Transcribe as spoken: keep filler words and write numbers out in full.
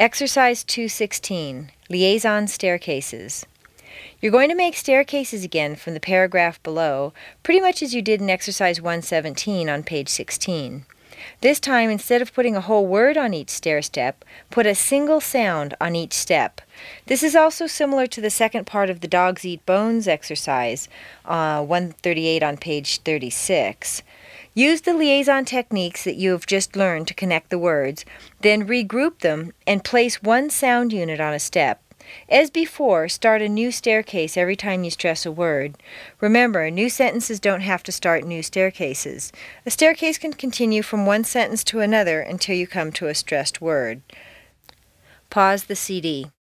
Exercise two sixteen, Liaison Staircases. You're going to make staircases again from the paragraph below, pretty much as you did in Exercise one seventeen on page sixteen. This time, instead of putting a whole word on each stair step, put a single sound on each step. This is also similar to the second part of the Dogs Eat Bones exercise, uh, one thirty-eight on page thirty-six. Use the liaison techniques that you have just learned to connect the words, then regroup them and place one sound unit on a step. As before, start a new staircase every time you stress a word. Remember, new sentences don't have to start new staircases. A staircase can continue from one sentence to another until you come to a stressed word. Pause the C D.